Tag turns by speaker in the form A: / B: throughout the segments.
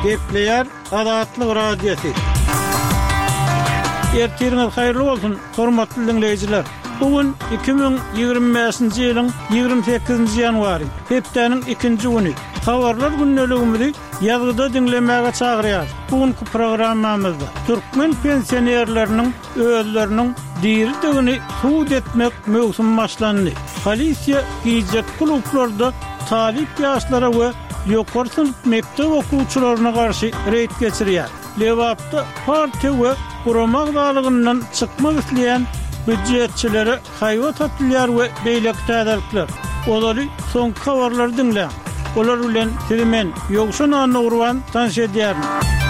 A: Gepleyer Adatlyk radiosu. Ertiriniz hayırlı olsun, hormatly dinleyijiler. Bugün 2025-nji ýylyň 28-nji ýanwary, hepdeniň 2-nji güni. Habarlar günneligimizi ýazgyda dinlemäge çagyrýar. Bugünkü programmamyzda türkmen pensionerleriniň özleriniň diýildigini suud etmek möhsüm başlandy. Polisiýa giýjek klublarda talip ýaşlara we ýokary sınıf mektep okuwçylaryna garşy reýt geçirýär. Lewapda partiýa we guramak dalygyndan çykmak isleýän büdjetçilere haýwat atylýar we beýlek täzelikler. Olary soň habarlary dinleýän. Olar bilen Türkmen ýogşuna urwan tanış edýär.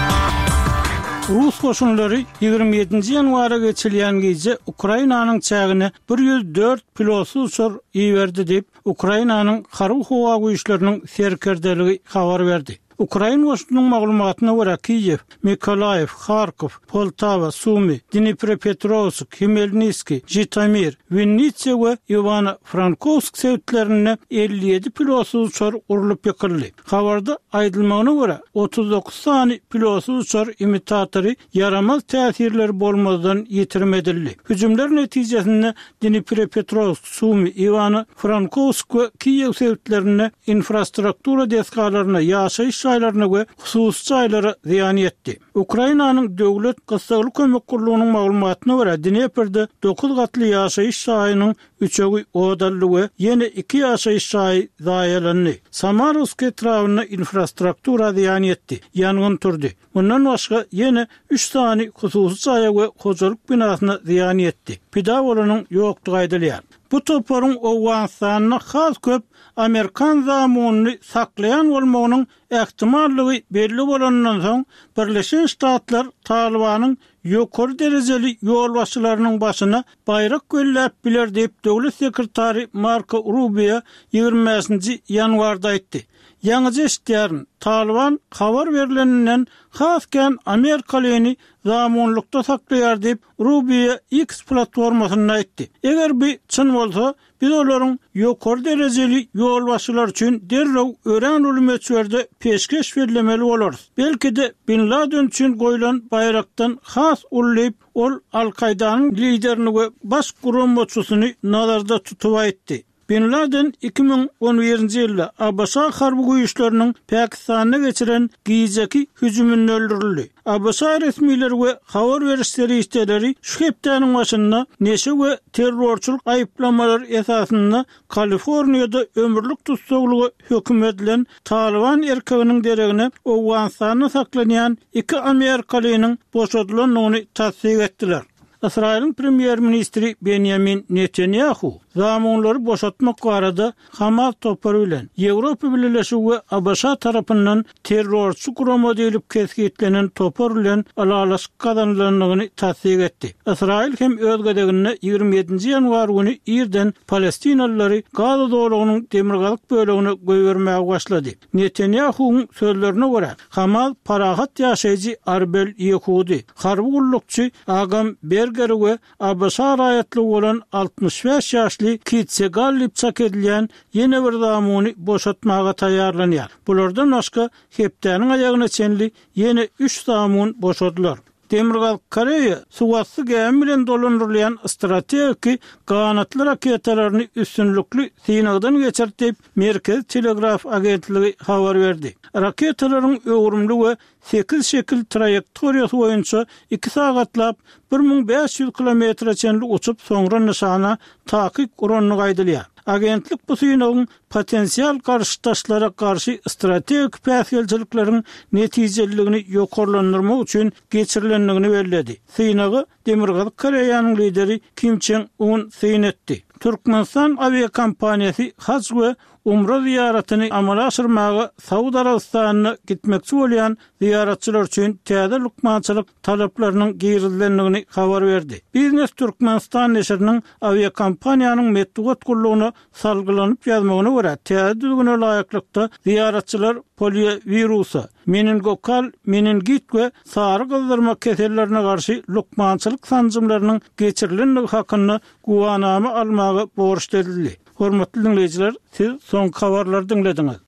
A: Rus goşunlary 27-nji ýanwara geçilýän gece Ukrainanyň çägine 104 pilotsuz uçur iýerdi diýip Ukrainanyň Harby howa güýçleriniň serkerdeligi habar berdi. Ukraina goşunyň maglumatyna görä Kiýew, Mykolaýew, Kharkiv, Poltava, Sumy, Dnipropetrovsk, Khmelnytski, Jitomir, Vinnytsia we Ivano-Frankivsk sewtlerine 57 pilotsuz uçur urulyp ýekildi. Habarda aýdylmagyna görä 39 sany pilotsuz uçur imitatory yaramaz täsirleri bolmadan ýetirmedildi. Hüjümler netijesinde Dnipropetrovsk, Sumy, Ivano-Frankivsk we Kiýew sewtlerine infrastruktura deskalaryna ýaşaýyş şaýlaryna we hususy şaýlara ziýan ýetdi. Ukrainanyň döwlet gysgalyk kömek gurulunyň maglumatyna görä Dneperde 9 gatly ýaşaýyş şaýynyň 3-ü odally we ýene 2 ýaşaýyş şaý zaýalandy. Samarovsk etrawyna infrastruktura ziýan ýetdi. Ýangyn turdy. Bundan başga ýene 3 sany hususy şaýa we hojalyk binasyna ziýan ýetdi. Pedagoglaryň ýokdugy aýdylýar. Bu toparyň owgansalyna has köp Amerikan zamunyny saklayan bolmagynyň ähtimallygy belli bolandan soň Birleşen Ştatlar Talibanyň ýokary derejeli ýolbaşçylarynyň başyna bayrak göllep biler diýip döwlet sekretary Marco Rubio 25-nji ýanwarda aýtdy. Ýaňyja iştýäryn Taliban habar berileninden hasken Amerikalyny zamanlykda saklaýar diýip Rubio X platformasyna aýtdy. Eger bu çyn bolsa, biz olaryň ýokary derejeli ýolbaşçylar üçin derrew ören ulumçylerde peşkeş berilemeli bolarys. Belki de Bin Laden üçin goýulan bayrakdan has ullayıp ol Al-Qaydanyň liderini we baş gurulmaçysyny nazarda tutup aýtdy. Bin Laden 2011-nji ýylda Abasa harby güýçleriniň Pakistana geçiren giýjeki hüjümini öldürildi. Abasa resmileri we habar berişleri isteleri şu hepdeniň başynda neşe we terrorçylyk aýyplamary esasynda Kaliforniýada ömürlük tutsaglygy hökm edilen Taliban erkeginiň deregine Owganstanyna saklanýan 2 Amerikalynyň boşadylynyny tasdik etdiler. İsrail'in premier ministri Benjamin Netanyahu zamanları boşaltmak barada Hamas topary bilen Ýewropa Birleşigi we Abşa tarapyndan terrorçy gurama diýilip kesgitlenen topar bilen alalaşyk kazanylanyny tasdik etdi. İsrail hem öz gedegine 27-nji ýanwar güni ýerden Palestinalylary Gaza dowlagynyň demirgalyk bölegine goýbermäge başlady. Netanyahu'nun sözlerine görä Hamas parahat ýaşaýjy Arbel Yehudi, harby gullukçy Agam Berger we Abşa raýatly bolan 65 ýaşly Kitsegal lipçak edilen yeni bir zamany boşatmaga taýýarlanýar. Bulardan başga hepdeniň aýagyna çenli yeni 3 zaman boşadylar. Demirgalyk Koreýa suwatly gemi bilen dolandyrylýan strategik ganatly raketalaryny üstünlükli synagdan geçirtip Merkez Telegraf agentligi habar berdi. Raketalaryň öwrümli we 8 şekil trajektoriýasy boýunça 2 sagatlap 1500 kilometre çenli uçup soňra nişana takyk uranyny gaýdylýar. Agentlik bu synagyň potensial garşytaşlara garşy strategik päsgelçilikleriň netijeligini ýokarlandyrmak üçin geçirilendigini bellädi. Synagy Demirgalyk Koreýanyň lideri Kim Jong-un synytdy. Türkmenistan aviakompaniýasy Hac we Umra ziyaretini amala aşırmağa Saud Arabistanyna gitmekçi bolýan ziyaretçiler üçin täze lukmançylyk talaplarının giýrildenligini habar berdi. Biznes Türkmenistan neşriniň aviakompaniýanyň medeniýet gurulugyna salgylanyp ýazmagyna görä täze düzgüne laýyklykda ziyaretçiler poliovirusa, meningokal, meningit we sary gyzdyrma kesellerine garşy lukmançylyk sanjymlarynyň geçirilenligi hakyna guwanama almagy borçlydyldy. Hormatly dinleyijiler, siz soň habarlary dinlediňiz.